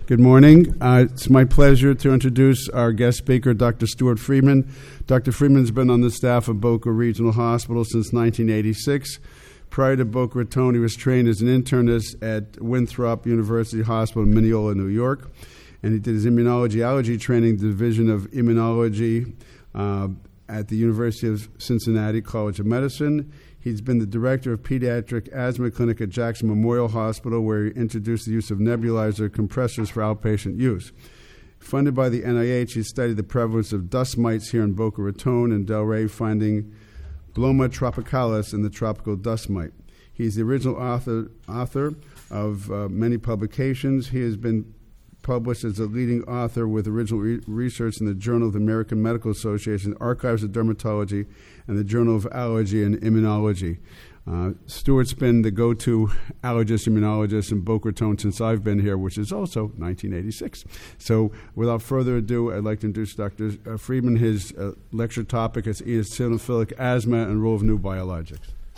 Good morning. It's my pleasure to introduce our guest speaker, Dr. Stuart Friedman. Dr. Friedman's been on the staff of Boca Regional Hospital since 1986. Prior to Boca Raton, he was trained as an internist at Winthrop University Hospital in Mineola, New York. And he did his immunology-allergy training, Division of Immunology at the University of Cincinnati College of Medicine. He's been the director of pediatric asthma clinic at Jackson Memorial Hospital, where he introduced the use of nebulizer compressors for outpatient use. Funded by the NIH, he studied the prevalence of dust mites here in Boca Raton and Delray, finding Bloma tropicalis in the tropical dust mite. He's the original author of many publications. He has been published as a leading author with original research in the Journal of the American Medical Association, Archives of Dermatology, and the Journal of Allergy and Immunology. Stuart's been the go-to allergist, immunologist in Boca Raton since I've been here, which is also 1986. So without further ado, I'd like to introduce Dr. Friedman. His lecture topic is eosinophilic asthma and role of new biologics.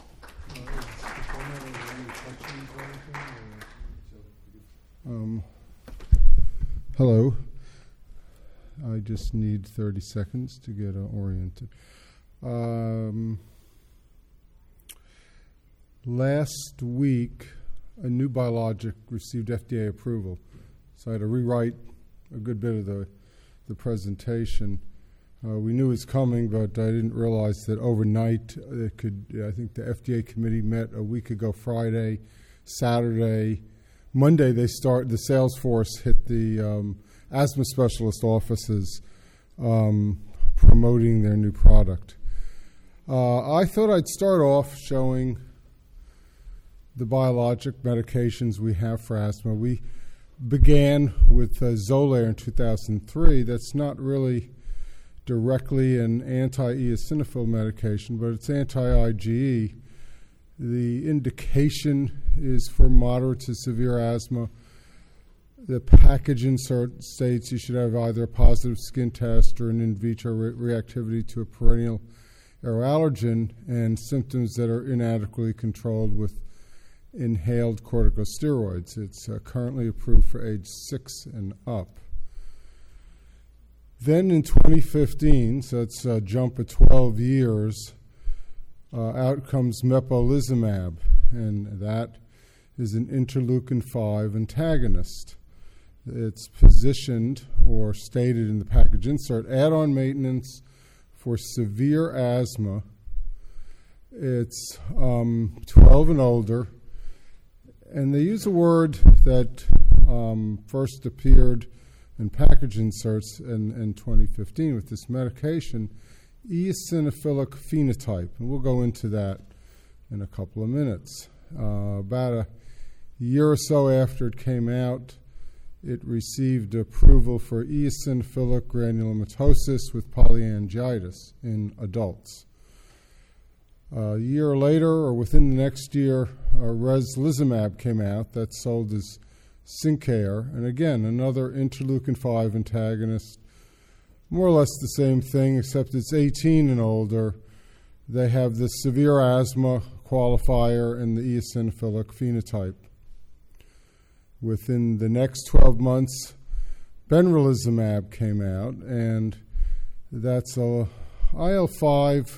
Hello. I just need 30 seconds to get oriented. Last week, a new biologic received FDA approval, so I had to rewrite a good bit of the presentation. We knew it was coming, but I didn't realize that overnight it could. I think the FDA committee met a week ago Friday, Saturday, Monday the sales force hit the asthma specialist offices promoting their new product. I thought I'd start off showing the biologic medications we have for asthma. We began with Xolair in 2003. That's not really directly an anti-eosinophil medication, but it's anti-IgE. The indication is for moderate to severe asthma. The package insert states you should have either a positive skin test or an in vitro reactivity to a perennial aeroallergen and symptoms that are inadequately controlled with inhaled corticosteroids. It's currently approved for age 6 and up. Then in 2015, so it's a jump of 12 years, out comes mepolizumab, and that is an interleukin-5 antagonist. It's positioned or stated in the package insert, add-on maintenance for severe asthma. It's 12 and older, and they use a word that first appeared in package inserts in 2015 with this medication, eosinophilic phenotype, and we'll go into that in a couple of minutes. About a year or so after it came out, it received approval for eosinophilic granulomatosis with polyangiitis in adults. A year later, or within the next year, reslizumab came out. That's sold as Syncare, and again, another interleukin-5 antagonist. More or less the same thing, except it's 18 and older. They have the severe asthma qualifier and the eosinophilic phenotype. Within the next 12 months, benralizumab came out, and that's a IL-5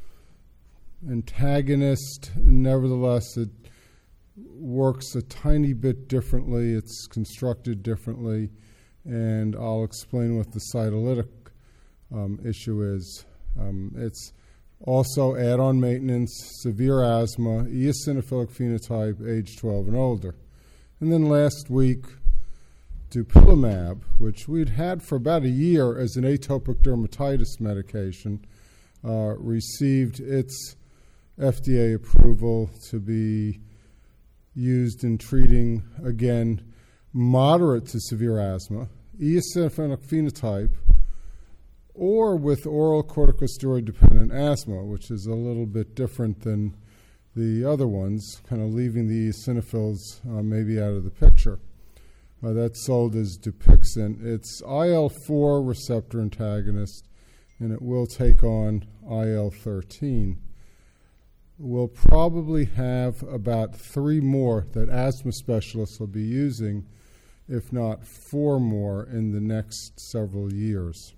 antagonist. Nevertheless, it works a tiny bit differently. It's constructed differently, and I'll explain what the cytolytic issue is. It's also add-on maintenance, severe asthma, eosinophilic phenotype, age 12 and older. And then last week, dupilumab, which we'd had for about a year as an atopic dermatitis medication, received its FDA approval to be used in treating, again, moderate to severe asthma, eosinophilic phenotype, or with oral corticosteroid-dependent asthma, which is a little bit different than the other ones, kind of leaving the eosinophils maybe out of the picture. That's sold as Dupixent. It's IL-4 receptor antagonist, and it will take on IL-13. We'll probably have about 3 more that asthma specialists will be using if not 4 more in the next several years.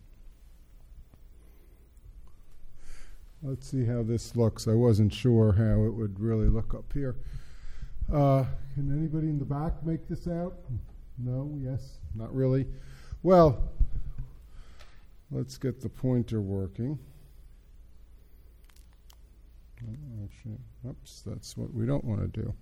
Let's see how this looks. I wasn't sure how it would really look up here. Can anybody in the back make this out? No? Yes? Not really? Well, let's get the pointer working. Actually, oops, that's what we don't want to do.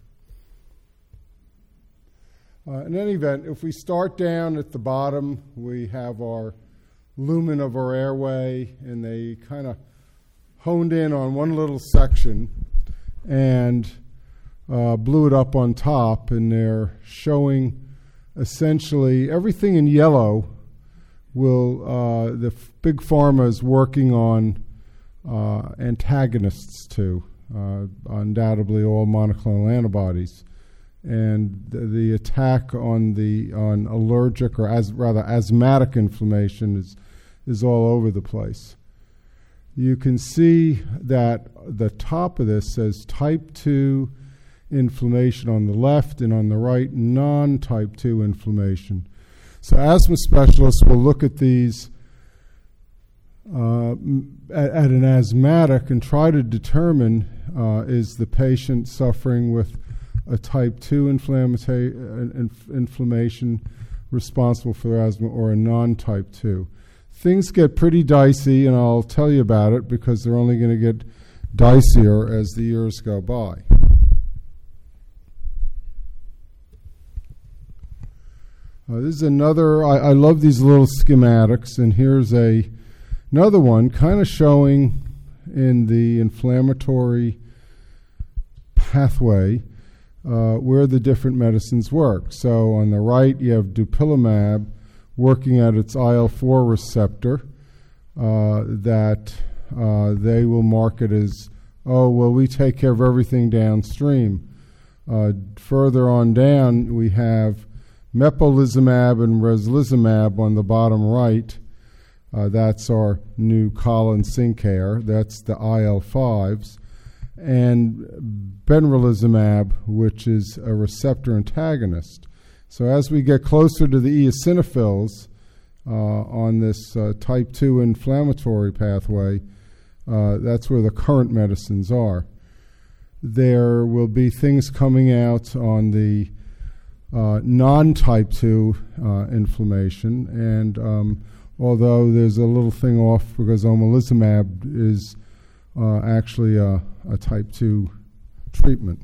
In any event, if we start down at the bottom, we have our lumen of our airway, and they kind of honed in on one little section and blew it up on top, and they're showing essentially everything in yellow the big pharma is working on antagonists to, undoubtedly all monoclonal antibodies. And the attack on allergic or rather asthmatic inflammation is all over the place. You can see that the top of this says type 2 inflammation on the left, and on the right, non-type 2 inflammation. So asthma specialists will look at these at an asthmatic and try to determine is the patient suffering with a type 2 inflammation responsible for their asthma or a non-type 2. Things get pretty dicey, and I'll tell you about it because they're only going to get dicier as the years go by. This is another, I love these little schematics, and here's another one kind of showing in the inflammatory pathway where the different medicines work. So on the right you have dupilumab working at its IL-4 receptor that they will market as, oh, well, we take care of everything downstream. Further on down we have mepolizumab and reslizumab on the bottom right. That's our new Colin-Syncare. That's the IL-5s. And benralizumab, which is a receptor antagonist. So as we get closer to the eosinophils on this type 2 inflammatory pathway, that's where the current medicines are. There will be things coming out on the non-type 2 inflammation, and although there's a little thing off because omalizumab is actually a type 2 treatment.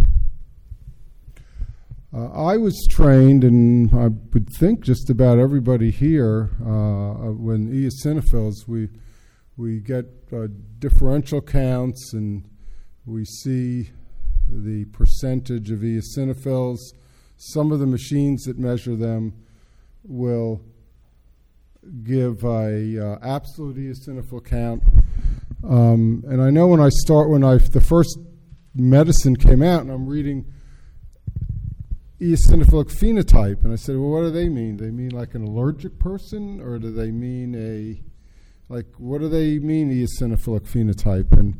I was trained, and I would think just about everybody here, when eosinophils, we get differential counts, and we see the percentage of eosinophils. Some of the machines that measure them will give a absolute eosinophil count. And I know when the first medicine came out, and I'm reading eosinophilic phenotype, and I said, well, what do they mean? Do they mean like an allergic person, or do they mean what do they mean eosinophilic phenotype? And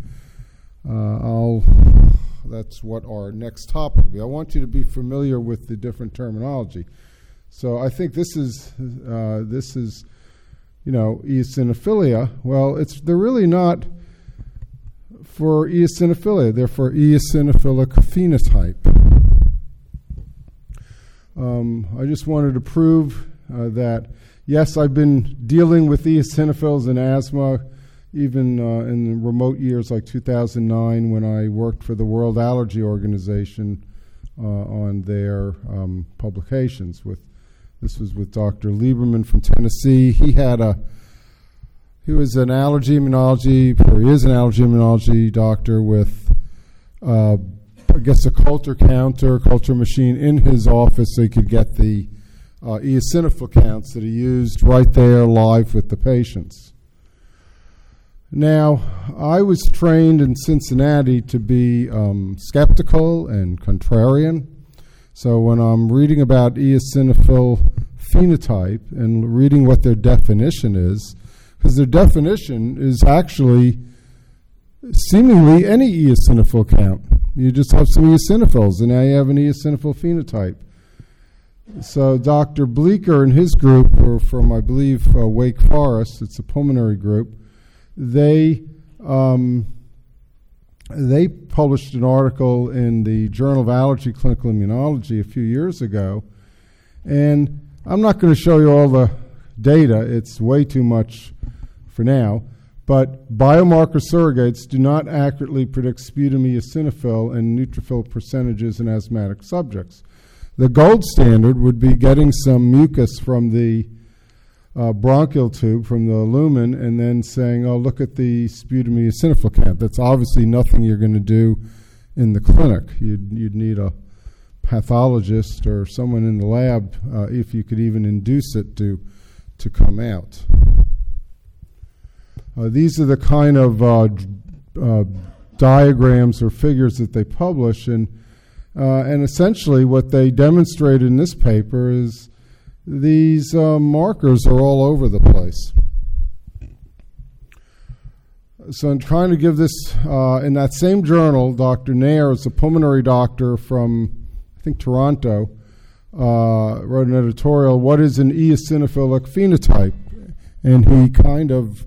that's what our next topic will be. I want you to be familiar with the different terminology. So I think this is eosinophilia. Well, they're really not for eosinophilia. They're for eosinophilic phenotype. I just wanted to prove that, yes, I've been dealing with eosinophils and asthma even in remote years like 2009 when I worked for the World Allergy Organization on their publications. This was with Dr. Lieberman from Tennessee. He was an allergy immunology, or he is an allergy immunology doctor with, I guess, a culture machine in his office so he could get the eosinophil counts that he used right there live with the patients. Now, I was trained in Cincinnati to be skeptical and contrarian. So when I'm reading about eosinophil phenotype and reading what their definition is, because their definition is actually seemingly any eosinophil count. You just have some eosinophils, and now you have an eosinophil phenotype. So Dr. Bleeker and his group were from, I believe, Wake Forest. It's a pulmonary group. They published an article in the Journal of Allergy Clinical Immunology a few years ago, and I'm not going to show you all the data. It's way too much for now. But biomarker surrogates do not accurately predict sputum eosinophil and neutrophil percentages in asthmatic subjects. The gold standard would be getting some mucus from the bronchial tube, from the lumen, and then saying, oh, look at the sputum eosinophil count. That's obviously nothing you're going to do in the clinic. You'd need a pathologist or someone in the lab, if you could even induce it to come out. These are the kind of diagrams or figures that they publish, and essentially what they demonstrate in this paper is these markers are all over the place. So I'm trying to give this, in that same journal, Dr. Nair is a pulmonary doctor from, I think, Toronto, wrote an editorial, What is an Eosinophilic Phenotype? And he kind of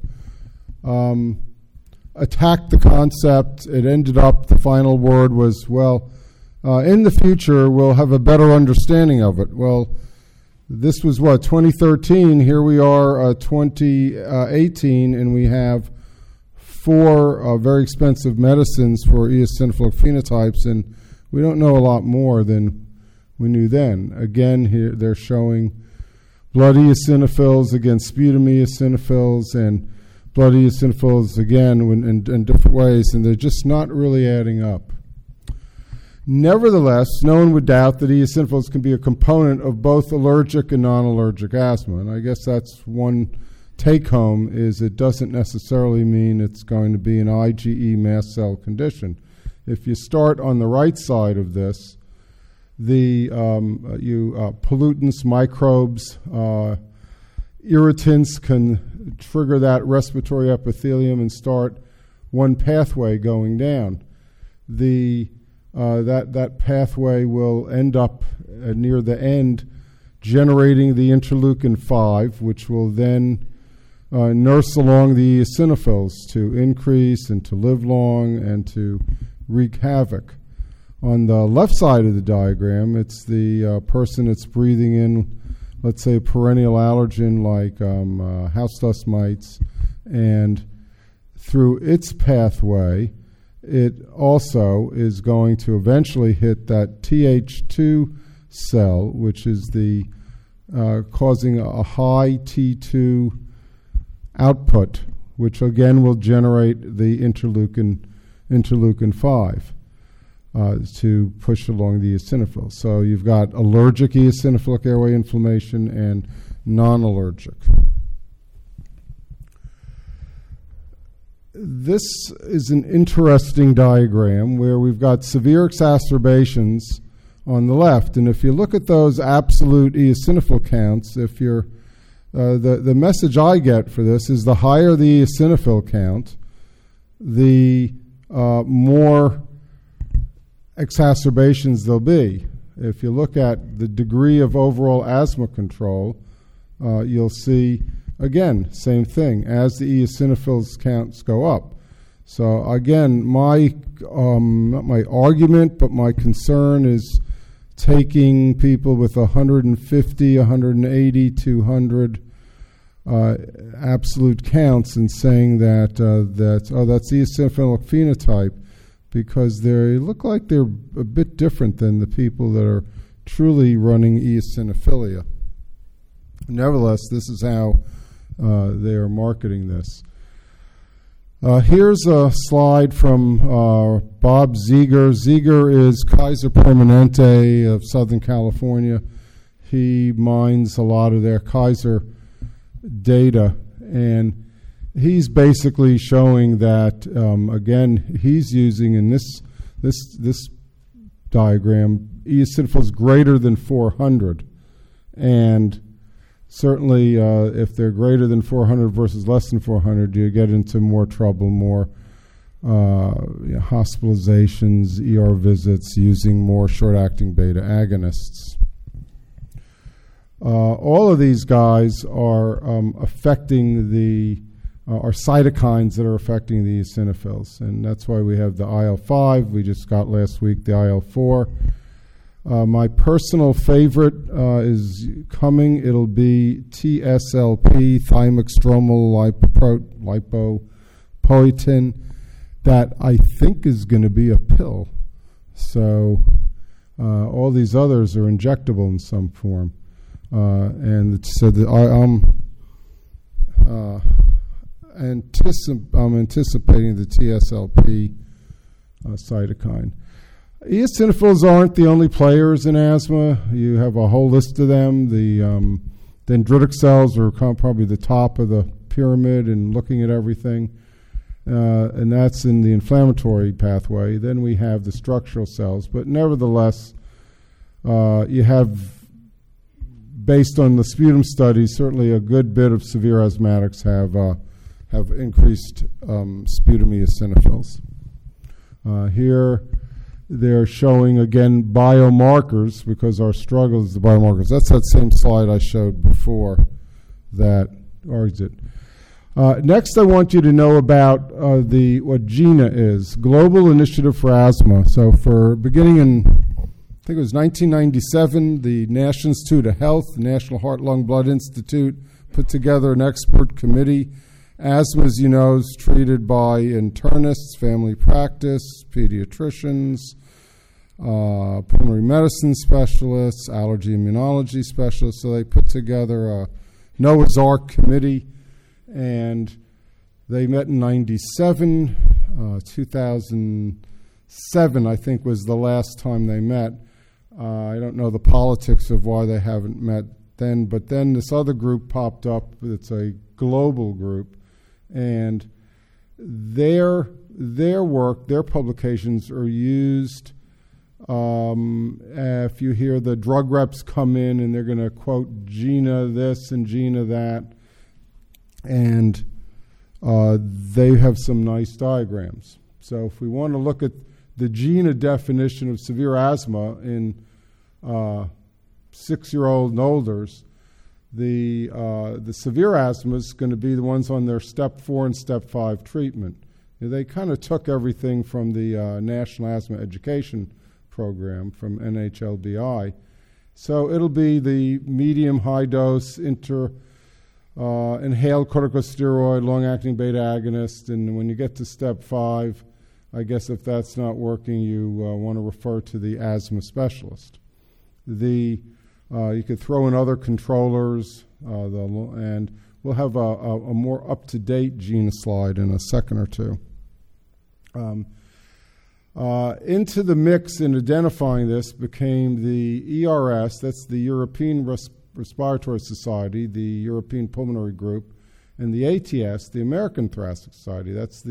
attacked the concept. It ended up, the final word was, well, in the future, we'll have a better understanding of it. Well, this was what, 2013. Here we are, 2018, and we have 4 very expensive medicines for eosinophilic phenotypes, and we don't know a lot more than we knew then. Again, here they're showing blood eosinophils against sputum eosinophils, and blood eosinophils again in different ways, and they're just not really adding up. Nevertheless, no one would doubt that eosinophils can be a component of both allergic and non-allergic asthma, and I guess that's one take-home, is it doesn't necessarily mean it's going to be an IgE mast cell condition. If you start on the right side of this, the pollutants, microbes, irritants can trigger that respiratory epithelium and start one pathway going down. That pathway will end up near the end generating the interleukin-5, which will then nurse along the eosinophils to increase and to live long and to wreak havoc. On the left side of the diagram, it's the person that's breathing in, let's say, a perennial allergen like house dust mites, and through its pathway, it also is going to eventually hit that Th2 cell, which is the causing a high T2 output, which again will generate the interleukin-5 to push along the eosinophils. So you've got allergic eosinophilic airway inflammation and non-allergic. This is an interesting diagram where we've got severe exacerbations on the left, and if you look at those absolute eosinophil counts, if you're the message I get for this is the higher the eosinophil count, the more exacerbations there'll be. If you look at the degree of overall asthma control, you'll see, again, same thing, as the eosinophils counts go up. So again, not my argument, but my concern is taking people with 150, 180, 200 absolute counts and saying that that's the eosinophilic phenotype, because they look like they're a bit different than the people that are truly running eosinophilia. Nevertheless, this is how they are marketing this. Here's a slide from Bob Ziegler. Ziegler is Kaiser Permanente of Southern California. He mines a lot of their Kaiser data, and he's basically showing that, again, he's using in this diagram eosinophils greater than 400, and certainly, if they're greater than 400 versus less than 400, you get into more trouble, more hospitalizations, ER visits, using more short-acting beta agonists. All of these guys are affecting are cytokines that are affecting the eosinophils, and that's why we have the IL-5. We just got last week the IL-4. My personal favorite is coming. It'll be TSLP, thymic stromal lipopoietin, that I think is going to be a pill. So all these others are injectable in some form. And so I'm anticipating the TSLP cytokine. Eosinophils aren't the only players in asthma. You have a whole list of them. The dendritic cells are probably the top of the pyramid in looking at everything, and that's in the inflammatory pathway. Then we have the structural cells, but nevertheless, you have, based on the sputum studies, certainly a good bit of severe asthmatics have increased sputum eosinophils. Here they're showing, again, biomarkers, because our struggle is the biomarkers. That's that same slide I showed before that argues it. Next, I want you to know about what GINA is, Global Initiative for Asthma. So for beginning in, I think it was 1997, the National Institute of Health, the National Heart, Lung, Blood Institute, put together an expert committee. Asthma, as you know, is treated by internists, family practice, pediatricians, pulmonary medicine specialists, allergy immunology specialists. So they put together a Noah's Ark committee, and they met in 97. 2007, I think, was the last time they met. I don't know the politics of why they haven't met then, but then this other group popped up. It's a global group, and their work, their publications are used. If you hear the drug reps come in and they're going to quote GINA this and GINA that, and they have some nice diagrams. So if we want to look at the GINA definition of severe asthma in 6-year-old and olders, the severe asthma is going to be the ones on their step 4 and step 5 treatment. They kind of took everything from the National Asthma Education Program from NHLBI. So it'll be the medium high dose inhaled corticosteroid, long-acting beta agonist, and when you get to step 5, I guess if that's not working, you want to refer to the asthma specialist. You could throw in other controllers, and we'll have a more up-to-date GINA slide in a second or two. Into the mix in identifying this became the ERS, that's the European Respiratory Society, the European Pulmonary Group, and the ATS, the American Thoracic Society. That's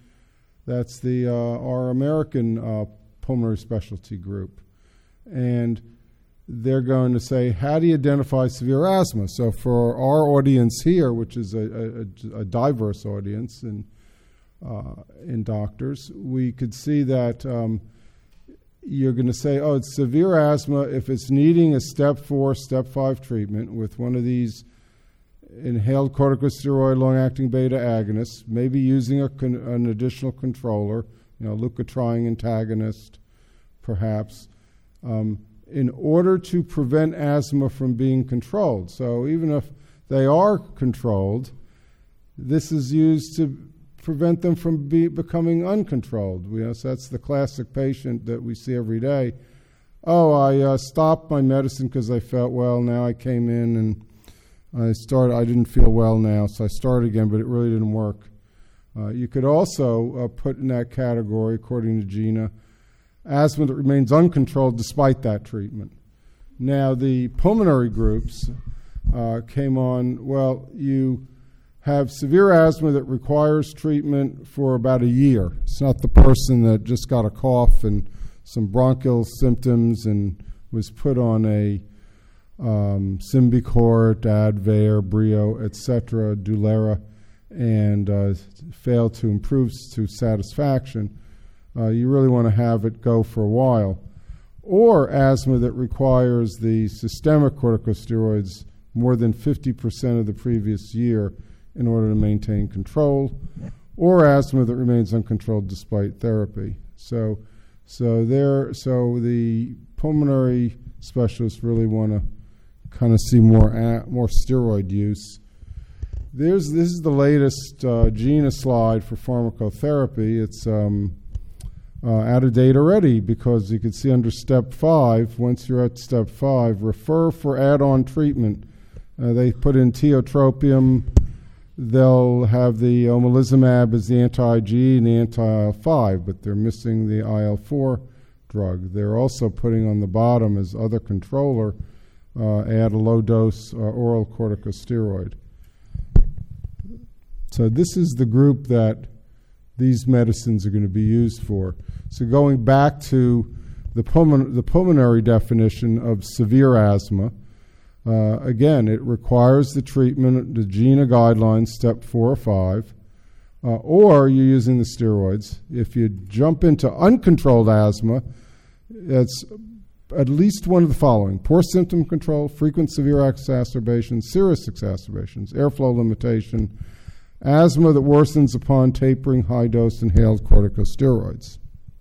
our American pulmonary specialty group. And they're going to say, how do you identify severe asthma? So for our audience here, which is a diverse audience in doctors, we could see that you're going to say, oh, it's severe asthma if it's needing a step 4, step 5 treatment with one of these inhaled corticosteroid long-acting beta agonists, maybe using an additional controller, leukotriene antagonist, perhaps, in order to prevent asthma from being controlled. So even if they are controlled, this is used to prevent them from becoming uncontrolled. So that's the classic patient that we see every day. Oh, I stopped my medicine because I felt well. Now I came in and I didn't feel well now, so I started again, but it really didn't work. You could also put in that category, according to GINA, asthma that remains uncontrolled despite that treatment. Now, the pulmonary groups came on, well, you have severe asthma that requires treatment for about a year. It's not the person that just got a cough and some bronchial symptoms and was put on a Symbicort, Advair, Breo, etc., Dulera, and failed to improve to satisfaction. You really want to have it go for a while. or asthma that requires the systemic corticosteroids more than 50% of the previous year in order to maintain control, or asthma that remains uncontrolled despite therapy. So the pulmonary specialists really want to kind of see more steroid use. This is the latest GINA slide for pharmacotherapy. It's out of date already because you can see under step 5, once you're at step 5, refer for add-on treatment. They put in tiotropium. They'll have the omalizumab as the anti-IgE and the anti-IL-5, but they're missing the IL-4 drug. They're also putting on the bottom as other controller, add a low-dose oral corticosteroid. So this is the group that these medicines are going to be used for. So going back to the pulmonary definition of severe asthma, again, it requires the treatment, the GINA guidelines, step 4 or 5, or you're using the steroids. If you jump into uncontrolled asthma, it's at least one of the following: poor symptom control, frequent severe exacerbations, serious exacerbations, airflow limitation, asthma that worsens upon tapering high-dose inhaled corticosteroids.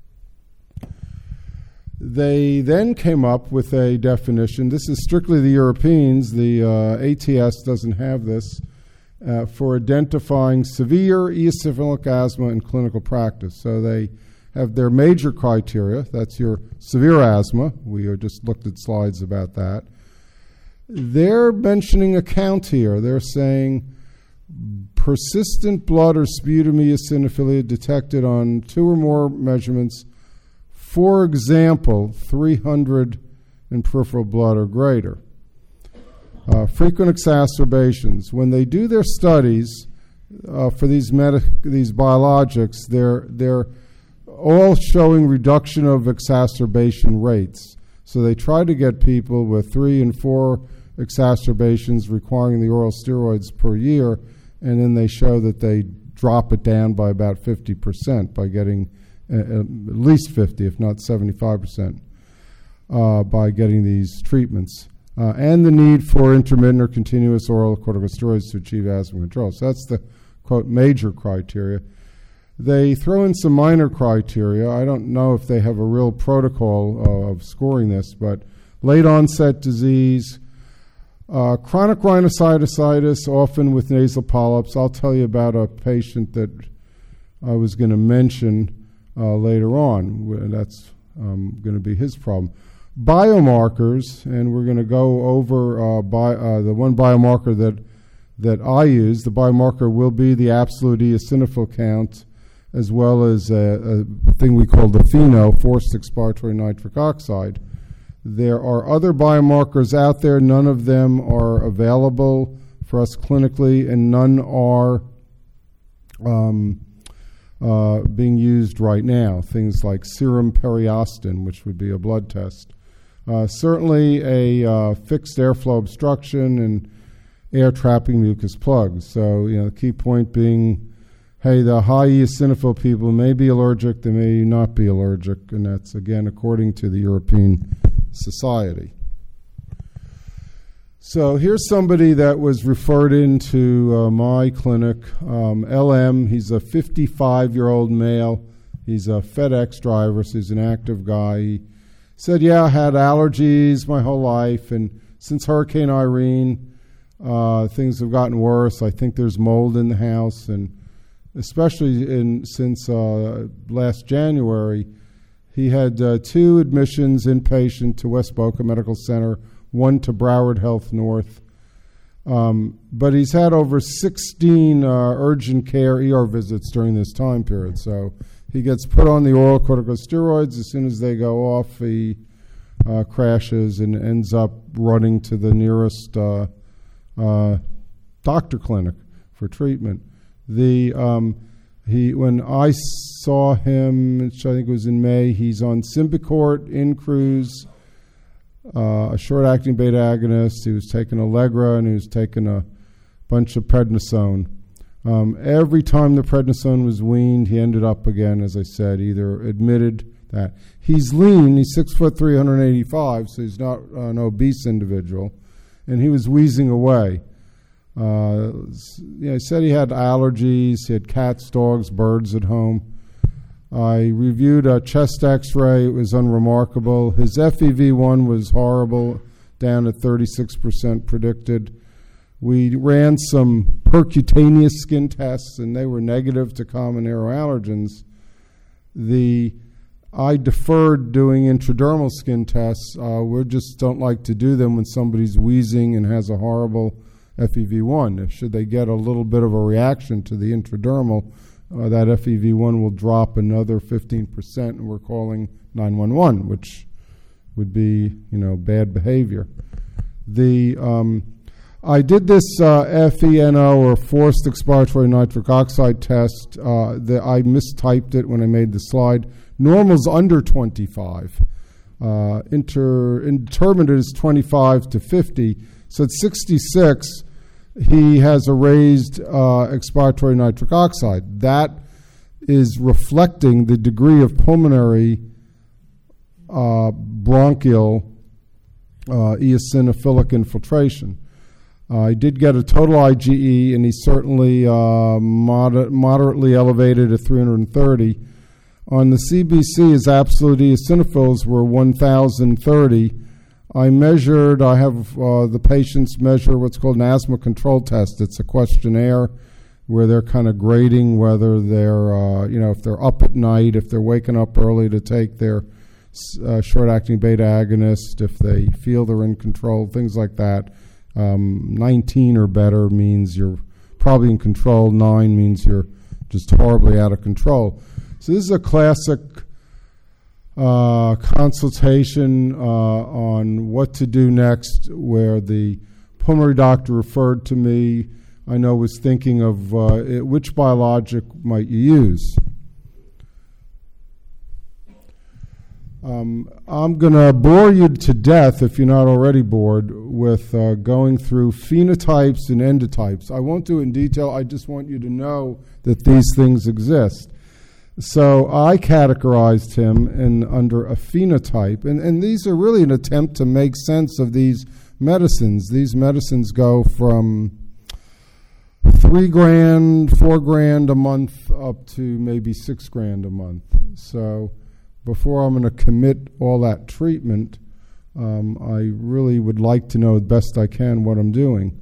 They then came up with a definition. This is strictly the Europeans. The ATS doesn't have this, for identifying severe eosinophilic asthma in clinical practice. So they have their major criteria. That's your severe asthma. We just looked at slides about that. They're mentioning a count here. They're saying persistent blood or sputum eosinophilia detected on 2 or more measurements, for example, 300 in peripheral blood or greater. Frequent exacerbations. When they do their studies for these biologics, they're all showing reduction of exacerbation rates. So they try to get people with 3 and 4 exacerbations requiring the oral steroids per year, and then they show that they drop it down by about 50% by getting at least 50, if not 75%, by getting these treatments. And the need for intermittent or continuous oral corticosteroids to achieve asthma control. So that's the, quote, major criteria. They throw in some minor criteria. I don't know if they have a real protocol of scoring this, but late onset disease, chronic rhinosinusitis, often with nasal polyps. I'll tell you about a patient that I was going to mention later on. That's going to be his problem. Biomarkers, and we're going to go over the one biomarker that I use. The biomarker will be the absolute eosinophil count, as well as a thing we call the FeNO, forced expiratory nitric oxide. There are other biomarkers out there. None of them are available for us clinically, and none are being used right now. Things like serum periostin, which would be a blood test. Certainly a fixed airflow obstruction and air trapping mucus plugs. So, the key point being, hey, the high eosinophil people may be allergic, they may not be allergic, and that's, again, according to the European Society. So here's somebody that was referred into my clinic, LM. He's a 55-year-old male. He's a FedEx driver, so he's an active guy. He said, I had allergies my whole life, and since Hurricane Irene, things have gotten worse. I think there's mold in the house, and especially since last January, he had 2 admissions inpatient to West Boca Medical Center, 1 to Broward Health North. But he's had over 16 urgent care ER visits during this time period. So he gets put on the oral corticosteroids. As soon as they go off, he crashes and ends up running to the nearest doctor clinic for treatment. When I saw him, which I think was in May, he's on Symbicort, Incruz, a short-acting beta agonist. He was taking Allegra, and he was taking a bunch of prednisone. Every time the prednisone was weaned, he ended up again, as I said, either admitted that. He's lean. He's 6 foot 385, so he's not an obese individual, and he was wheezing away. He said he had allergies. He had cats, dogs, birds at home. I reviewed a chest X-ray. It was unremarkable. His FEV1 was horrible, down at 36% predicted. We ran some percutaneous skin tests, and they were negative to common aeroallergens. I deferred doing intradermal skin tests. We just don't like to do them when somebody's wheezing and has a horrible FEV1. Should they get a little bit of a reaction to the intradermal, that FEV1 will drop another 15%, and we're calling 911, which would be, bad behavior. I did this FeNO, or forced expiratory nitric oxide test. I mistyped it when I made the slide. Normal's under 25. Intermediate is 25 to 50. So at 66, he has a raised expiratory nitric oxide. That is reflecting the degree of pulmonary bronchial eosinophilic infiltration. I did get a total IgE, and he's certainly moderately elevated at 330. On the CBC, his absolute eosinophils were 1,030. I have the patients measure what's called an asthma control test. It's a questionnaire where they're kind of grading whether they're, if they're up at night, if they're waking up early to take their short-acting beta agonist, if they feel they're in control, things like that. 19 or better means you're probably in control. 9 means you're just horribly out of control. So this is a classic consultation on what to do next, where the pulmonary doctor referred to me, was thinking of which biologic might you use. I'm going to bore you to death, if you're not already bored, with going through phenotypes and endotypes. I won't do it in detail. I just want you to know that these things exist. So I categorized him under a phenotype, and these are really an attempt to make sense of these medicines. These medicines go from $3,000, $4,000 a month up to maybe $6,000 a month. So before I'm going to commit all that treatment, I really would like to know the best I can what I'm doing.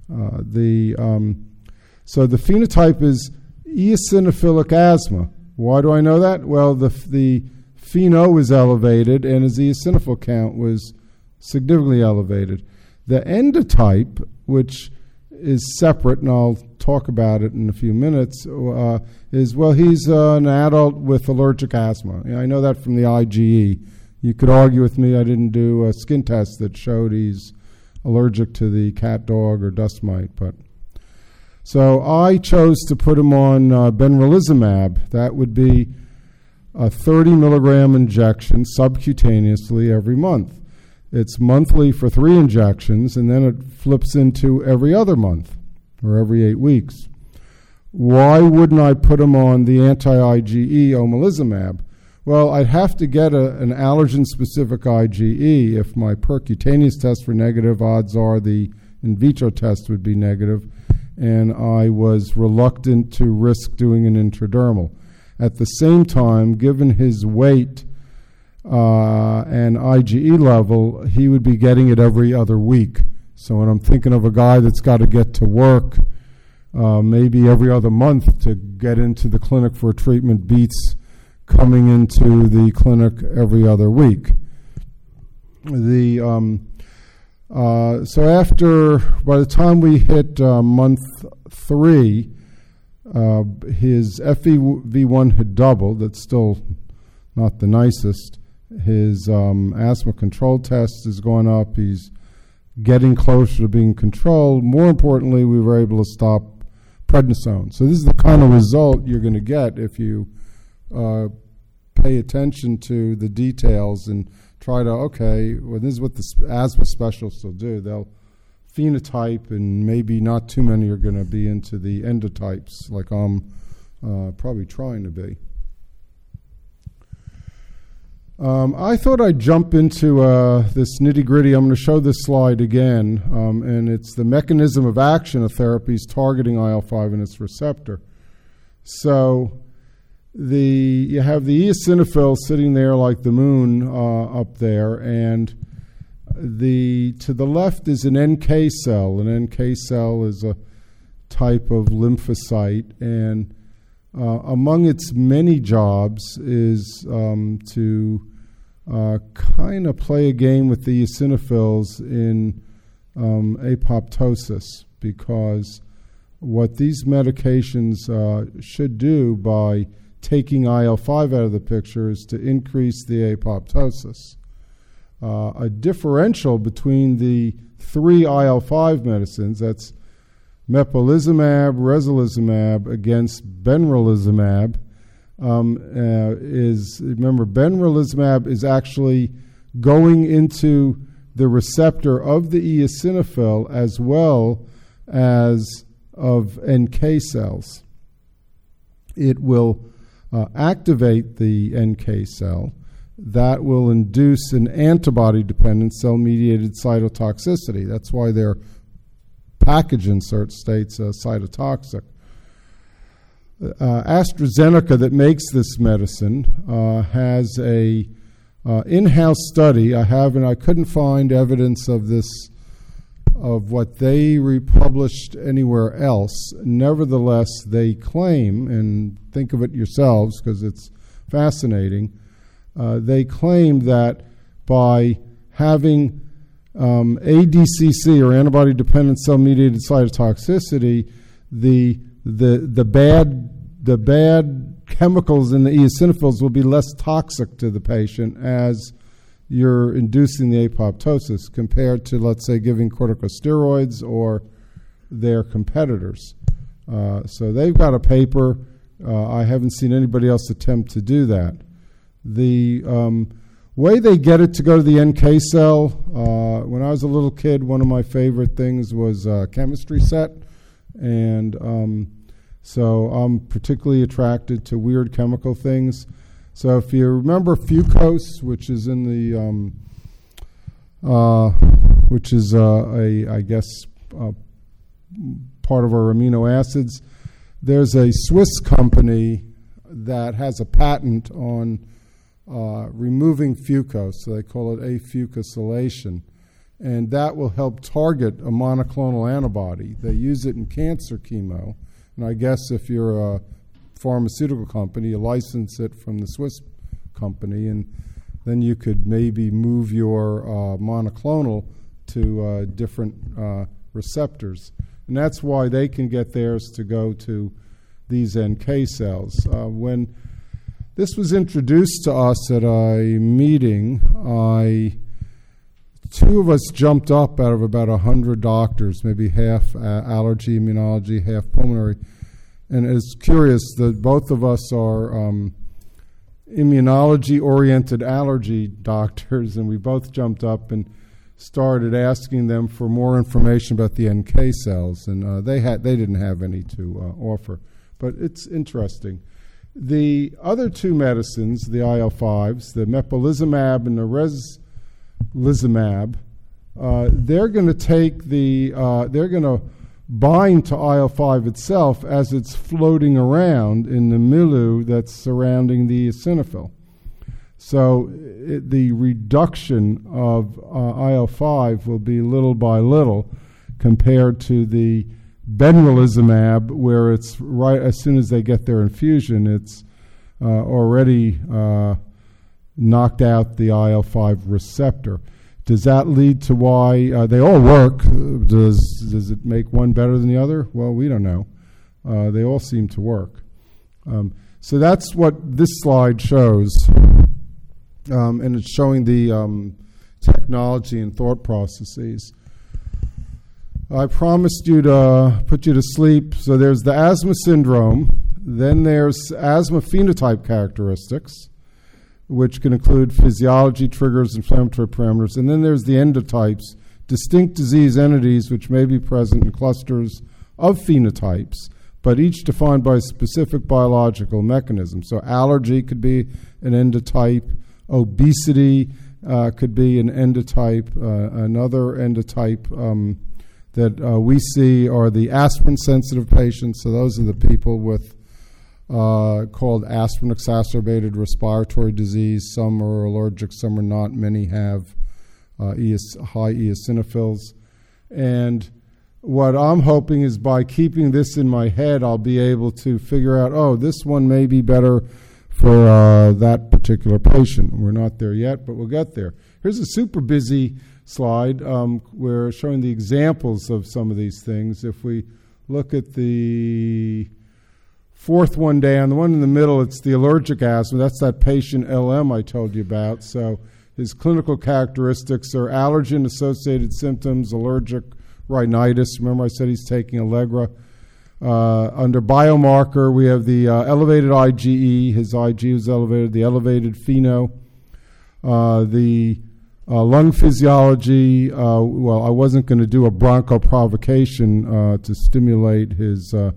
So the phenotype is eosinophilic asthma. Why do I know that? Well, the FeNO was elevated, and his eosinophil count was significantly elevated. The endotype, which is separate, and I'll talk about it in a few minutes, is, he's an adult with allergic asthma. I know that from the IgE. You could argue with me I didn't do a skin test that showed he's allergic to the cat, dog, or dust mite. So I chose to put him on benralizumab. That would be a 30 milligram injection subcutaneously every month. It's monthly for 3 injections, and then it flips into every other month or every 8 weeks. Why wouldn't I put him on the anti-IgE omalizumab? Well, I'd have to get an allergen-specific IgE. If my percutaneous tests were negative, odds are the in vitro test would be negative, and I was reluctant to risk doing an intradermal. At the same time, given his weight and IgE level, he would be getting it every other week. So when I'm thinking of a guy that's got to get to work maybe every other month to get into the clinic for a treatment beats coming into the clinic every other week. So by the time we hit month 3, his FEV1 had doubled. That's still not the nicest. His asthma control test is going up. He's getting closer to being controlled. More importantly, we were able to stop prednisone. So this is the kind of result you're going to get if you pay attention to the details and try to, this is what the asthma specialists will do. They'll phenotype, and maybe not too many are going to be into the endotypes like I'm probably trying to be. I thought I'd jump into this nitty-gritty. I'm going to show this slide again, and it's the mechanism of action of therapies targeting IL-5 and its receptor. So you have the eosinophil sitting there like the moon up there, and to the left is an NK cell. An NK cell is a type of lymphocyte, and among its many jobs is to kind of play a game with the eosinophils in apoptosis, because what these medications should do by taking IL-5 out of the picture is to increase the apoptosis. A differential between the three IL-5 medicines, that's mepolizumab, rezolizumab against benralizumab, remember, benralizumab is actually going into the receptor of the eosinophil as well as of NK cells. It will activate the NK cell. That will induce an antibody-dependent cell-mediated cytotoxicity. That's why their package insert states cytotoxic. AstraZeneca, that makes this medicine, has a in-house study. I couldn't find evidence of this, of what they republished anywhere else. Nevertheless, they claim, and think of it yourselves because it's fascinating, they claim that by having ADCC, or antibody-dependent cell-mediated cytotoxicity, the bad chemicals in the eosinophils will be less toxic to the patient as you're inducing the apoptosis compared to, let's say, giving corticosteroids or their competitors. So they've got a paper. I haven't seen anybody else attempt to do that. The way they get it to go to the NK cell, when I was a little kid, one of my favorite things was chemistry set. And so I'm particularly attracted to weird chemical things. So if you remember fucose, which is in the, which is I guess part of our amino acids, there's a Swiss company that has a patent on removing fucose. So they call it afucosylation, and that will help target a monoclonal antibody. They use it in cancer chemo, and I guess if you're a pharmaceutical company, you license it from the Swiss company, and then you could maybe move your monoclonal to different receptors. And that's why they can get theirs to go to these NK cells. When this was introduced to us at a meeting, two of us jumped up out of about 100 doctors, maybe half allergy, immunology, half pulmonary. And it's curious that both of us are immunology-oriented allergy doctors, and we both jumped up and started asking them for more information about the NK cells, and they didn't have any to offer. But it's interesting. The other two medicines, the IL-5s, the mepolizumab and the rezolizumab, they're going to take they're going to bind to IL-5 itself as it's floating around in the milieu that's surrounding the eosinophil. So the reduction of IL-5 will be little by little compared to the benralizumab, where it's right as soon as they get their infusion, it's already knocked out the IL-5 receptor. Does that lead to why they all work? Does it make one better than the other? Well, we don't know. They all seem to work. So that's what this slide shows. And it's showing the technology and thought processes. I promised you to put you to sleep. So there's the asthma syndrome. Then there's asthma phenotype characteristics, which can include physiology, triggers, inflammatory parameters. And then there's the endotypes, distinct disease entities which may be present in clusters of phenotypes, but each defined by a specific biological mechanism. So allergy could be an endotype, Obesity could be an endotype. Another endotype that we see are the aspirin-sensitive patients. So those are the people with called aspirin-exacerbated respiratory disease. Some are allergic, some are not. Many have high eosinophils. And what I'm hoping is by keeping this in my head, I'll be able to figure out, oh, this one may be better for that particular patient. We're not there yet, but we'll get there. Here's a super busy slide. We're showing the examples of some of these things. If we look at the fourth one down, the one in the middle, it's the allergic asthma. That's that patient LM I told you about. So his clinical characteristics are allergen-associated symptoms, allergic rhinitis. Remember I said he's taking Allegra. Under biomarker, we have the elevated IgE. His IgE was elevated. The elevated FeNO. The lung physiology. Well, I wasn't going to do a bronchoprovocation to stimulate his some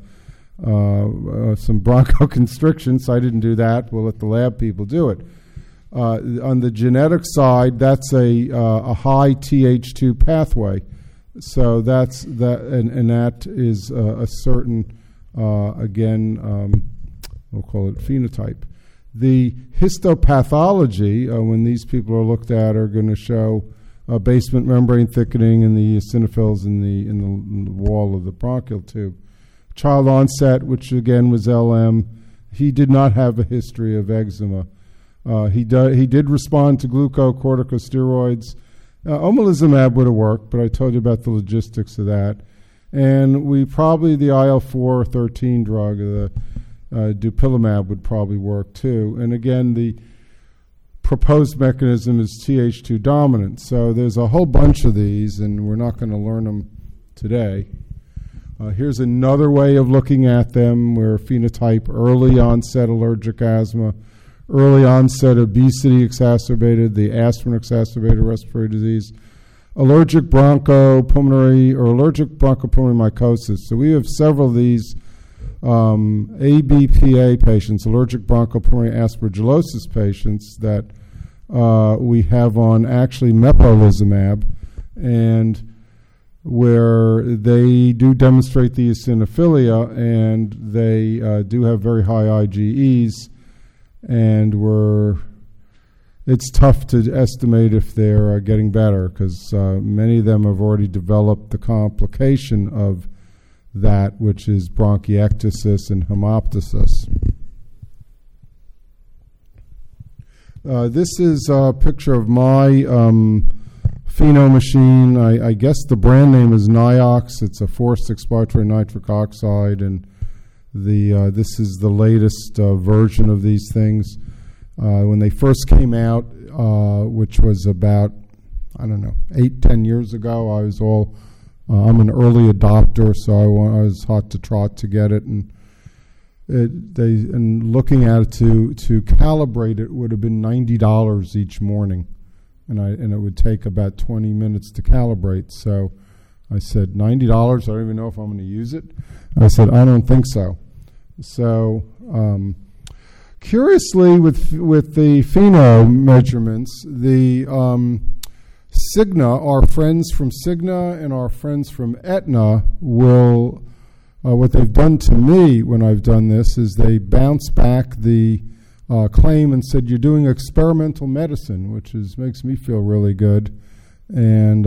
bronchoconstriction, so I didn't do that. We'll let the lab people do it. On the genetic side, that's a high Th2 pathway. So that's that, and that is a certain, again, we'll call it phenotype. The histopathology, when these people are looked at, are going to show basement membrane thickening in the eosinophils in the wall of the bronchial tube. Child onset, which again was LM, he did not have a history of eczema. He did respond to glucocorticosteroids. Omalizumab would have worked, but I told you about the logistics of that. And the IL-4/13 drug, the dupilumab, would probably work too. And again, the proposed mechanism is Th2 dominant. So there's a whole bunch of these, and we're not going to learn them today. Here's another way of looking at them, where phenotype: early onset allergic asthma, early onset obesity exacerbated, the aspirin-exacerbated respiratory disease, allergic bronchopulmonary or allergic bronchopulmonary mycosis. So we have several of these ABPA patients, allergic bronchopulmonary aspergillosis patients, that we have on actually mepolizumab, and where they do demonstrate the eosinophilia, and they do have very high IgEs, and it's tough to estimate if they're getting better, because many of them have already developed the complication of that, which is bronchiectasis and hemoptysis. This is a picture of my FeNO machine. I guess the brand name is Niox. It's a forced expiratory nitric oxide, and this is the latest version of these things. When they first came out, which was about, 8-10 years ago, I was I'm an early adopter, so I was hot to trot to get it, and looking at it to calibrate it would have been $90 each morning, and it would take about 20 minutes to calibrate. So I said, $90? I don't even know if I'm going to use it. I said, I don't think so. So curiously, with the FeNO measurements, the Cigna, our friends from Cigna and our friends from Aetna will, what they've done to me when I've done this is they bounce back the claim and said, you're doing experimental medicine, which makes me feel really good. And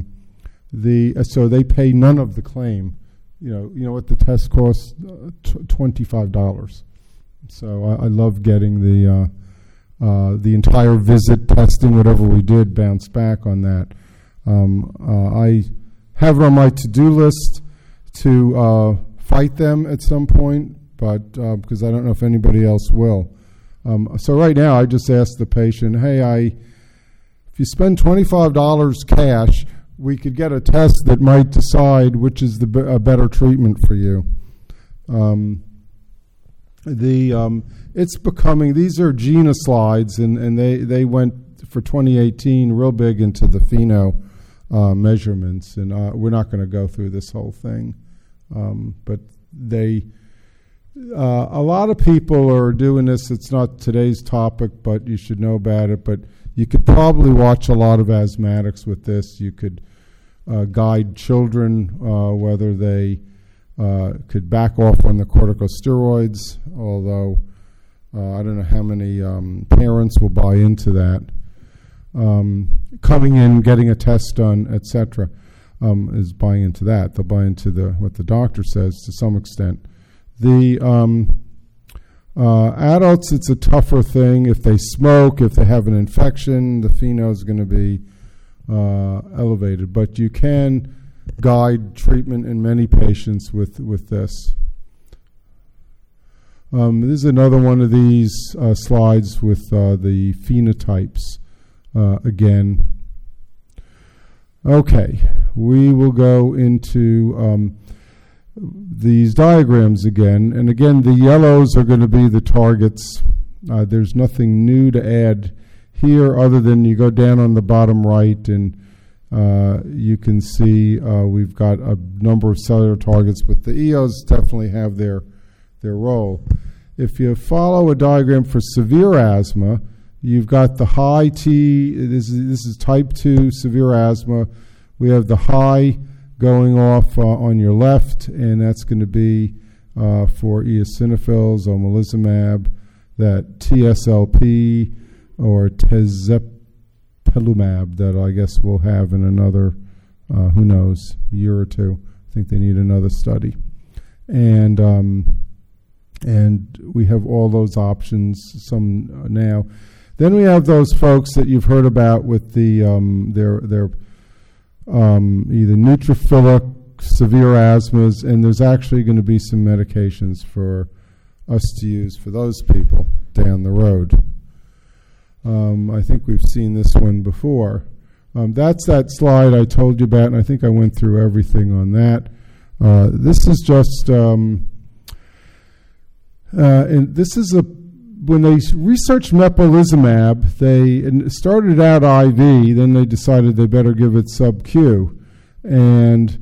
so they pay none of the claim. You know what the test costs? $25. So I love getting the entire visit, testing, whatever we did, bounce back on that. I have it on my to-do list to fight them at some point, but because I don't know if anybody else will. So right now, I just ask the patient, hey, if you spend $25 cash, we could get a test that might decide which is a better treatment for you. It's becoming, these are GINA slides, and they went for 2018 real big into the FeNO measurements, and we're not going to go through this whole thing, but A lot of people are doing this. It's not today's topic, but you should know about it. But you could probably watch a lot of asthmatics with this. You could guide children whether they could back off on the corticosteroids, although I don't know how many parents will buy into that. Coming in, getting a test done, etc., is buying into that. They'll buy into what the doctor says to some extent. The adults, it's a tougher thing. If they smoke, if they have an infection, the FeNO is going to be elevated. But you can guide treatment in many patients with this. This is another one of these slides with the phenotypes again. Okay, we will go into these diagrams again. And again, the yellows are going to be the targets. There's nothing new to add here other than you go down on the bottom right and you can see we've got a number of cellular targets, but the EOs definitely have their role. If you follow a diagram for severe asthma, you've got the high T, this is type 2 severe asthma. We have the high going off on your left, and that's going to be for eosinophils, omalizumab, that TSLP or tezepelumab that I guess we'll have in another, who knows, year or two. I think they need another study. And we have all those options, some now. Then we have those folks that you've heard about with the their either neutrophilic severe asthmas, and there's actually going to be some medications for us to use for those people down the road. I think we've seen this one before. That's that slide I told you about, and I think I went through everything on that. This is just, and this is when they researched mepolizumab, they started out IV, then they decided they better give it sub-Q. And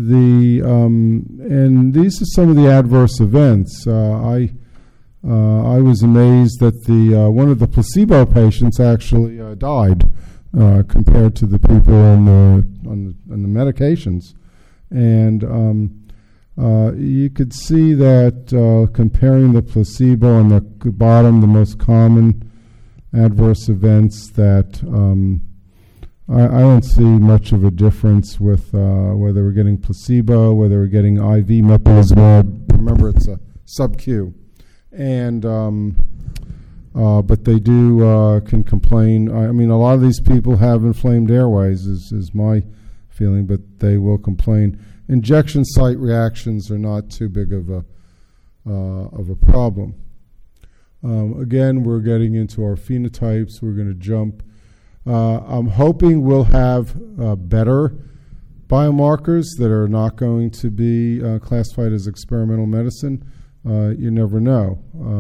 these are some of the adverse events. I was amazed that one of the placebo patients actually died compared to the people on the medications, and you could see that comparing the placebo on the bottom, the most common adverse events, that I don't see much of a difference with whether we're getting placebo, whether we're getting IV mepolizumab. Remember, it's a sub-Q. And but they do can complain. I mean, a lot of these people have inflamed airways, is my feeling, but they will complain. Injection site reactions are not too big of a problem. Again, we're getting into our phenotypes. We're going to jump. I'm hoping we'll have better biomarkers that are not going to be classified as experimental medicine. You never know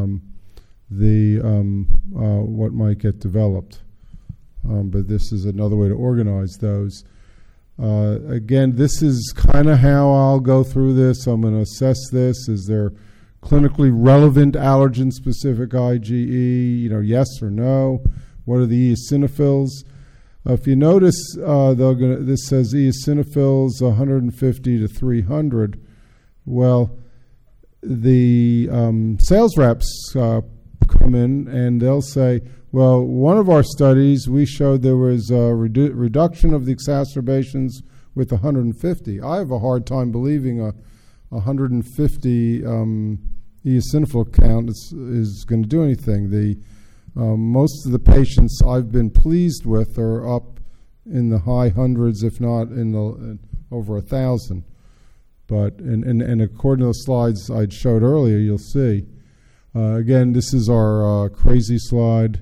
what might get developed. But this is another way to organize those. Again, this is kind of how I'll go through this. I'm going to assess this. Is there clinically relevant allergen-specific IgE? Yes or no? What are the eosinophils? If you notice, this says eosinophils 150 to 300. Well, the sales reps come in and they'll say, well, one of our studies, we showed there was a reduction of the exacerbations with 150. I have a hard time believing a 150 eosinophil count is going to do anything. Most of the patients I've been pleased with are up in the high hundreds, if not in over 1,000. But and according to the slides I showed earlier, you'll see. Again, this is our crazy slide.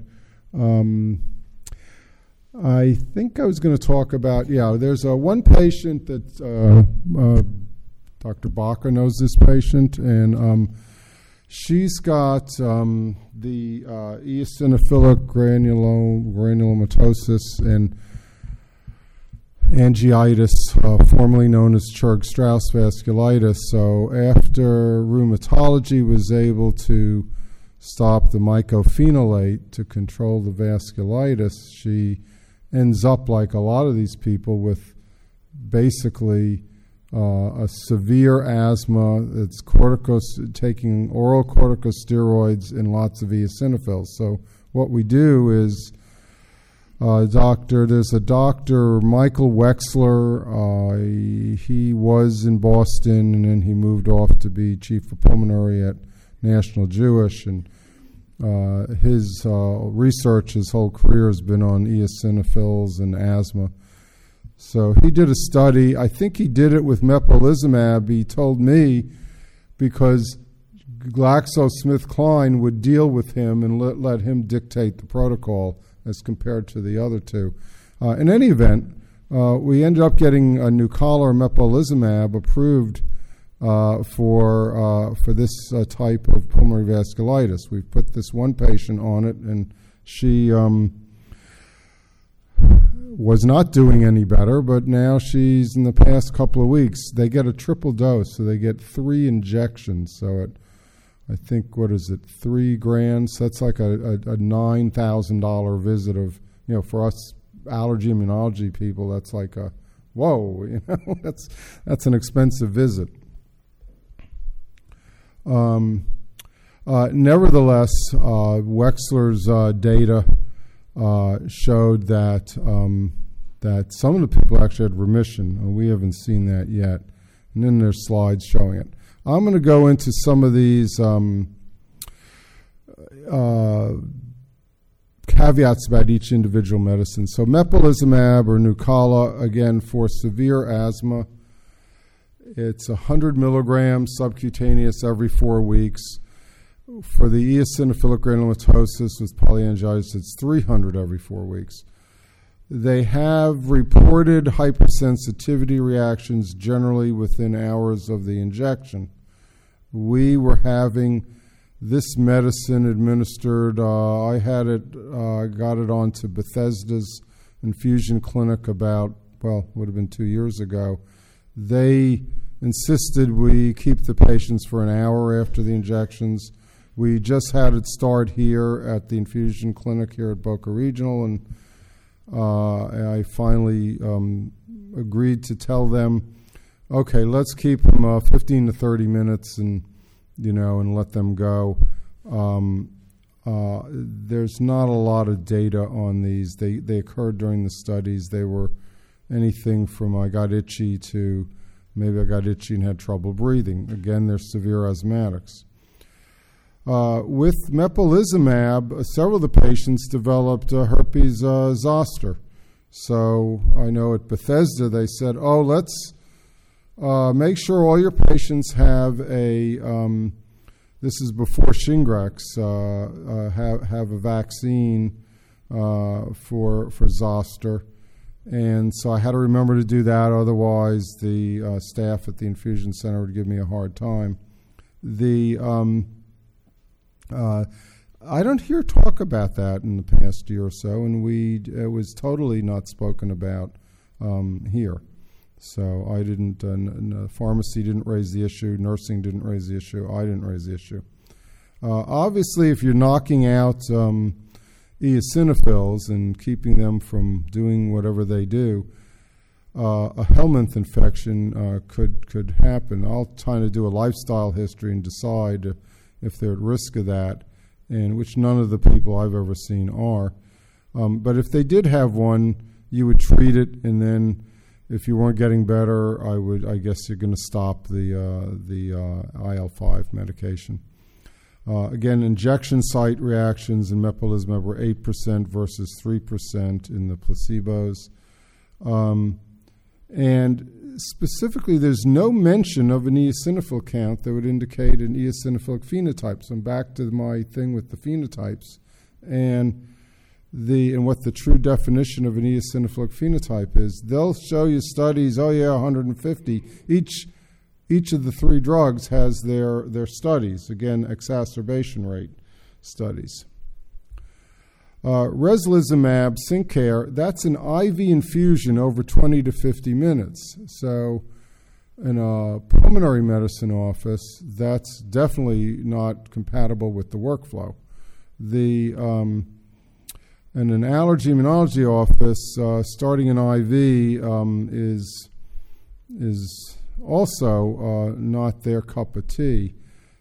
I think I was going to talk about, there's one patient that Dr. Baca knows this patient, and she's got the eosinophilic granulomatosis, angiitis, formerly known as Churg-Strauss vasculitis. So after rheumatology was able to stop the mycophenolate to control the vasculitis, she ends up, like a lot of these people, with basically a severe asthma. It's taking oral corticosteroids and lots of eosinophils. So what we do is, there's a doctor, Michael Wexler. He was in Boston, and then he moved off to be chief of pulmonary at National Jewish, and his research, his whole career has been on eosinophils and asthma. So he did a study. I think he did it with mepolizumab. He told me because GlaxoSmithKline would deal with him and let him dictate the protocol as compared to the other two. In any event, we ended up getting a Nucala or mepolizumab approved for this type of pulmonary vasculitis. We put this one patient on it, and she was not doing any better, but now she's, in the past couple of weeks, they get a triple dose, so they get 3 injections. So at, I think, what is it, 3 grand? So that's like a $9,000 visit of, for us allergy immunology people, that's like a, whoa, that's an expensive visit. Nevertheless, Wexler's data showed that some of the people actually had remission. We haven't seen that yet. And then there's slides showing it. I'm going to go into some of these caveats about each individual medicine. So mepolizumab or Nucala, again, for severe asthma, it's 100 milligrams subcutaneous every 4 weeks. For the eosinophilic granulomatosis with polyangiitis, it's 300 every 4 weeks. They have reported hypersensitivity reactions generally within hours of the injection. We were having this medicine administered. I had it, got it onto Bethesda's infusion clinic about, would have been 2 years ago. They insisted we keep the patients for an hour after the injections. We just had it start here at the infusion clinic here at Boca Regional, and I finally agreed to tell them, okay, let's keep them 15 to 30 minutes and let them go. There's not a lot of data on these. They occurred during the studies. They were anything from I got itchy to maybe I got itchy and had trouble breathing. Again, they're severe asthmatics. With mepolizumab, several of the patients developed herpes zoster. So I know at Bethesda they said, let's make sure all your patients have a, this is before Shingrix, have a vaccine for zoster. And so I had to remember to do that, otherwise the staff at the infusion center would give me a hard time. I don't hear talk about that in the past year or so, and it was totally not spoken about here. So I didn't, pharmacy didn't raise the issue, nursing didn't raise the issue, I didn't raise the issue. Obviously, if you're knocking out eosinophils and keeping them from doing whatever they do, a Helminth infection could happen. I'll try to do a lifestyle history and decide if they're at risk of that, and which none of the people I've ever seen are. But if they did have one, you would treat it, and then if you weren't getting better, I guess you're going to stop the IL-5 medication. Again, injection site reactions in mepolizumab were 8% versus 3% in the placebos. And specifically, there's no mention of an eosinophil count that would indicate an eosinophilic phenotype. So I'm back to my thing with the phenotypes and what the true definition of an eosinophilic phenotype is. They'll show you studies, 150. Each of the 3 drugs has their studies, again, exacerbation rate studies. Reslizumab, Syncare, that's an IV infusion over 20 to 50 minutes. So in a pulmonary medicine office, that's definitely not compatible with the workflow. In an allergy immunology office, starting an IV is also not their cup of tea.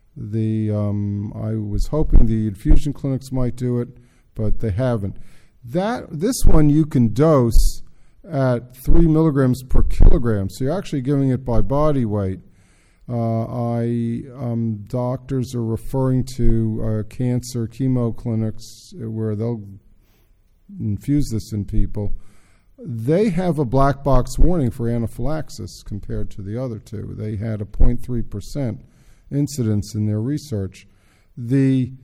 I was hoping the infusion clinics might do it, but they haven't. This one you can dose at 3 milligrams per kilogram, so you're actually giving it by body weight. Doctors are referring to cancer chemo clinics where they'll infuse this in people. They have a black box warning for anaphylaxis compared to the other two. They had a 0.3% incidence in their research. They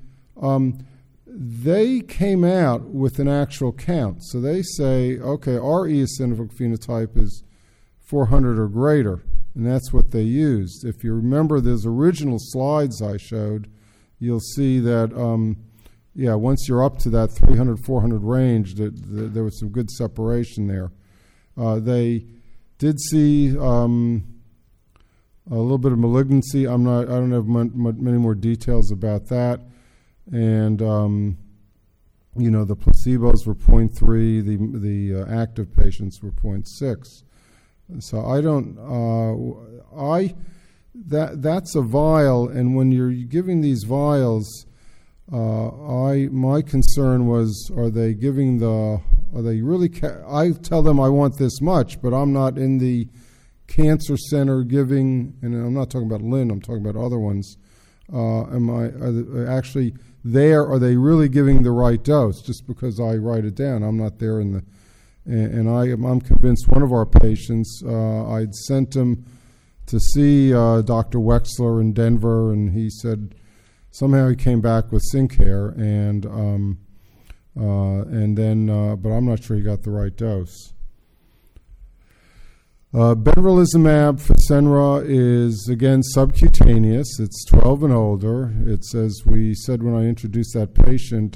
came out with an actual count. So they say, okay, our eosinophilic phenotype is 400 or greater, and that's what they used. If you remember those original slides I showed, you'll see that, once you're up to that 300, 400 range, there was some good separation there. They did see a little bit of malignancy. I don't have many more details about that. And, the placebos were 0.3, the active patients were 0.6. So that's a vial, and when you're giving these vials, my concern was, are they really, I tell them I want this much, but I'm not in the cancer center giving, and I'm not talking about Lynn, I'm talking about other ones. Are they actually there? Are they really giving the right dose? Just because I write it down, I'm not there and I'm convinced one of our patients, I'd sent him to see Dr. Wexler in Denver, and he said somehow he came back with Syncare, but I'm not sure he got the right dose. Benralizumab Fasenra is, again, subcutaneous. It's 12 and older. It's, as we said when I introduced that patient,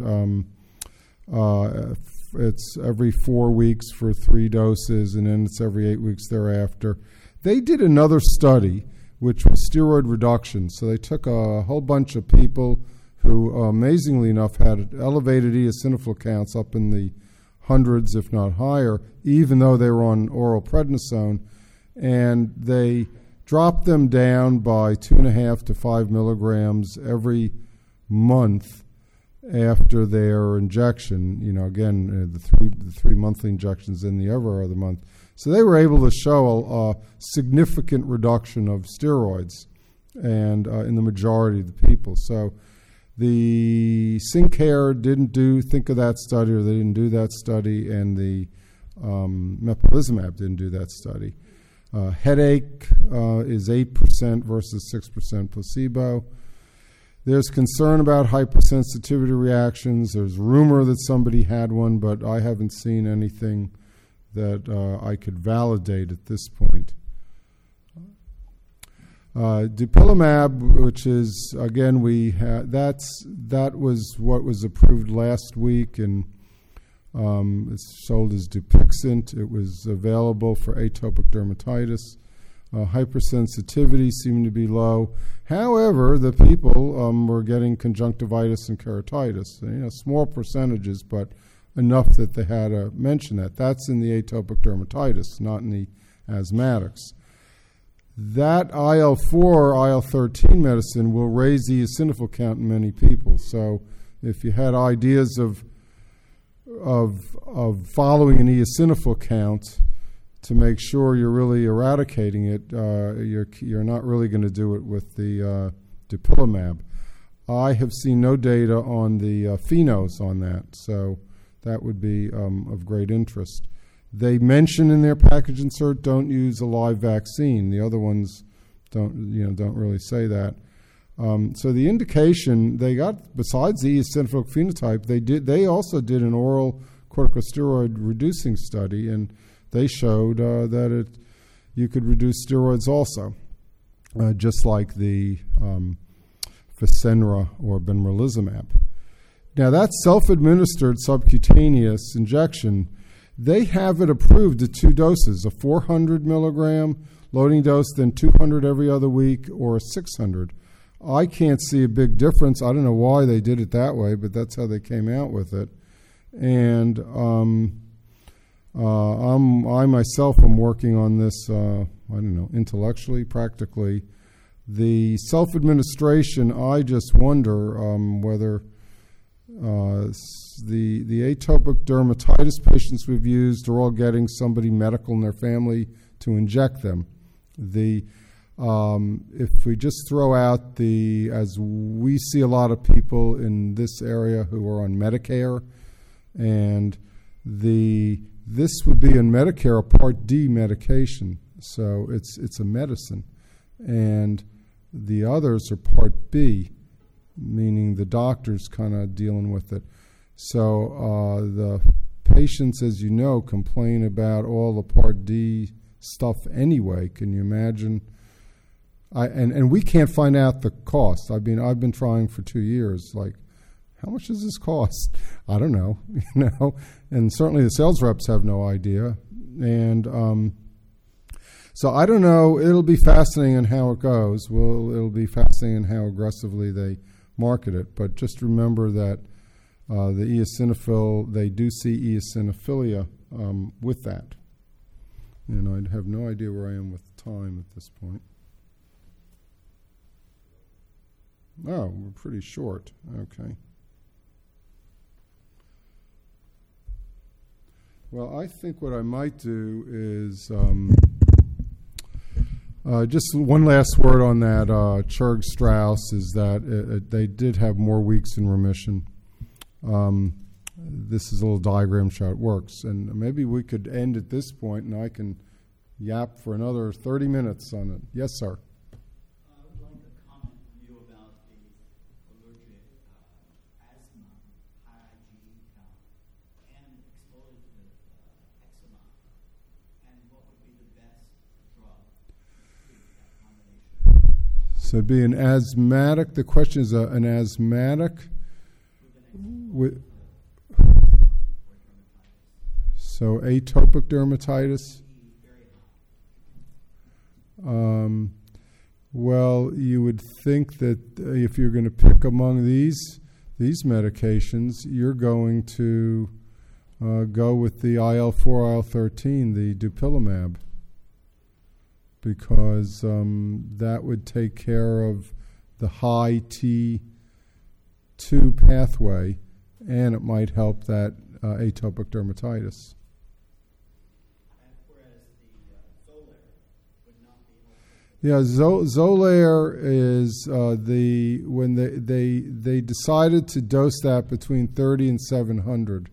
it's every 4 weeks for 3 doses, and then it's every 8 weeks thereafter. They did another study, which was steroid reduction. So they took a whole bunch of people who, amazingly enough, had elevated eosinophil counts up in the hundreds, if not higher, even though they were on oral prednisone, and they dropped them down by 2.5 to 5 milligrams every month after their injection. The three monthly injections in the every other month. So they were able to show a significant reduction of steroids, and in the majority of the people. So the Syncare didn't think of that study, or they didn't do that study, and the mepolizumab didn't do that study. Headache is 8% versus 6% placebo. There's concern about hypersensitivity reactions. There's rumor that somebody had one, but I haven't seen anything that I could validate at this point. Dupilumab, which is, again, that was what was approved last week, and it's sold as Dupixent. It was available for atopic dermatitis. Hypersensitivity seemed to be low. However, the people were getting conjunctivitis and keratitis. Small percentages, but enough that they had to mention that. That's in the atopic dermatitis, not in the asthmatics. That IL-4, IL-13 medicine will raise the eosinophil count in many people. So if you had ideas of following an eosinophil count to make sure you're really eradicating it, you're not really going to do it with the dupilumab. I have seen no data on the phenos on that, so that would be of great interest. They mention in their package insert, don't use a live vaccine. The other ones don't really say that. So the indication they got, besides the eosinophilic phenotype, they also did an oral corticosteroid reducing study, and they showed that you could reduce steroids also, just like the Fasenra or benralizumab. Now, that's self-administered subcutaneous injection. They have it approved at 2 doses, a 400 milligram loading dose, then 200 every other week, or a 600. I can't see a big difference. I don't know why they did it that way, but that's how they came out with it. And I myself am working on this, intellectually, practically. The self-administration, I just wonder whether the atopic dermatitis patients we've used are all getting somebody medical in their family to inject them. If we just throw out as we see a lot of people in this area who are on Medicare, and this would be in Medicare a Part D medication, so it's a medicine, and the others are Part B, meaning the doctor's kind of dealing with it. So the patients, as you know, complain about all the Part D stuff anyway. Can you imagine? And we can't find out the cost. I've been trying for 2 years. Like, how much does this cost? I don't know. And certainly the sales reps have no idea. And so I don't know. It'll be fascinating in how it goes. It'll be fascinating in how aggressively they market it. But just remember that the eosinophil, they do see eosinophilia with that. And I have no idea where I am with time at this point. Oh, we're pretty short. Okay. Well, I think what I might do is just one last word on that Churg Strauss is that they did have more weeks in remission. This is a little diagram show. It works. And maybe we could end at this point and I can yap for another 30 minutes on it. Yes, sir. I would like a comment from you about the allergic asthma, high IgE count, and exposure to eczema, and what would be the best drug to treat that combination. So it'd be an asthmatic. The question is an asthmatic with so atopic dermatitis. Well, you would think that if you're going to pick among these medications, you're going to go with the IL-4, IL-13, the dupilumab, because that would take care of the high T2 pathway, and it might help that atopic dermatitis. Yeah, Xolair is when they decided to dose that between 30 and 700.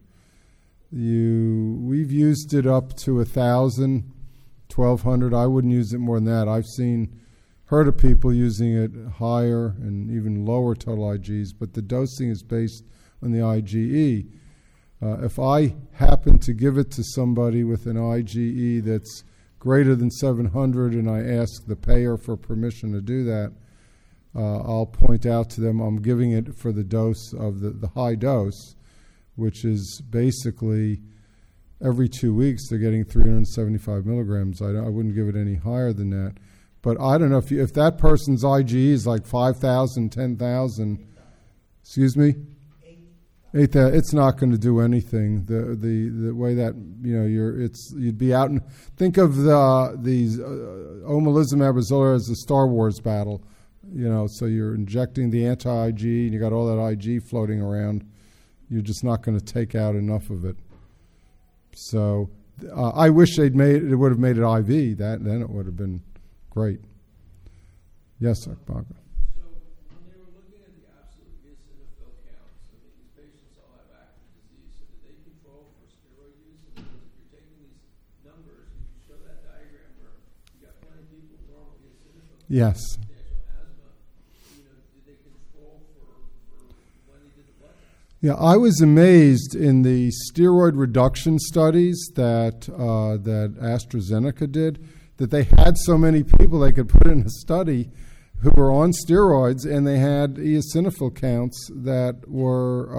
We've used it up to 1,000, 1,200. I wouldn't use it more than that. I've heard of people using it higher and even lower total IGs, but the dosing is based on the IgE. If I happen to give it to somebody with an IgE that's greater than 700 and I ask the payer for permission to do that, I'll point out to them I'm giving it for the dose of the high dose, which is basically every 2 weeks they're getting 375 milligrams. I wouldn't give it any higher than that. But I don't know if that person's IgE is like 5,000, 10,000. Excuse me? 8,000. It's not going to do anything. The way that you'd be out and think of these omalizumab or Xolair as a Star Wars battle. So you're injecting the anti-IG and you got all that IG floating around. You're just not going to take out enough of it. So I wish it would have made it IV. Then it would have been great. Yes, sir, Barbara. So when they were looking at the absolute eosinophil counts, these patients all have active disease, so did they control for steroid use? And because if you're taking these numbers, if you show that diagram where you got plenty of people with normal eosinophil counts, yes. Substantial asthma, did they control for when they did the blood test? Yeah, I was amazed in the steroid reduction studies that AstraZeneca did, that they had so many people they could put in a study, who were on steroids, and they had eosinophil counts that were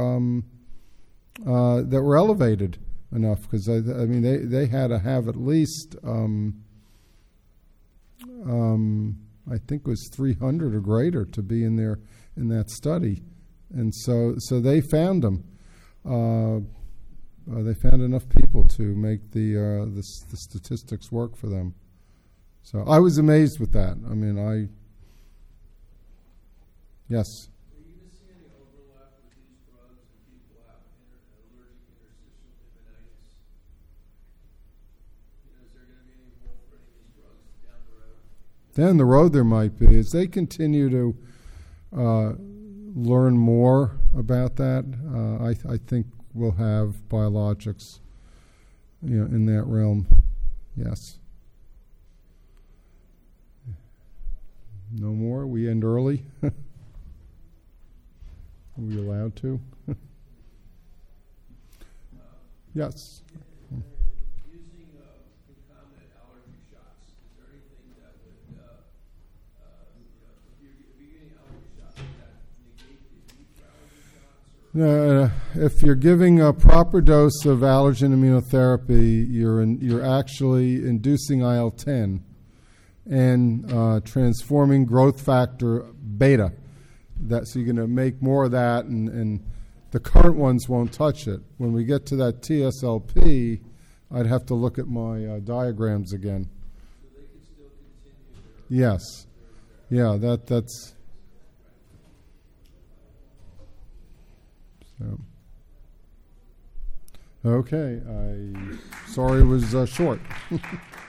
elevated enough, because I mean they had to have at least I think it was 300 or greater to be in there in that study, and so they found them. They found enough people to make the statistics work for them. So I was amazed with that. I mean, yes. Are you going to see any overlap with these drugs and people have allergic interstitial pneumonitis? Is there going to be any role for any of these drugs down the road? Down the road there might be. As they continue to learn more about that, I think we'll have biologics, in that realm. Yes. No more? We end early? Are we allowed to? Yes. Using concomitant allergy shots, is there anything that would, if you're getting allergy shots, would that negate the need for allergy shots? Or? If you're giving a proper dose of allergen immunotherapy, you're actually inducing IL-10 and transforming growth factor beta. So you're going to make more of that, and the current ones won't touch it. When we get to that TSLP, I'd have to look at my diagrams again. So they could still continue their... Yes. Yeah, that's... So. Okay, sorry it was short.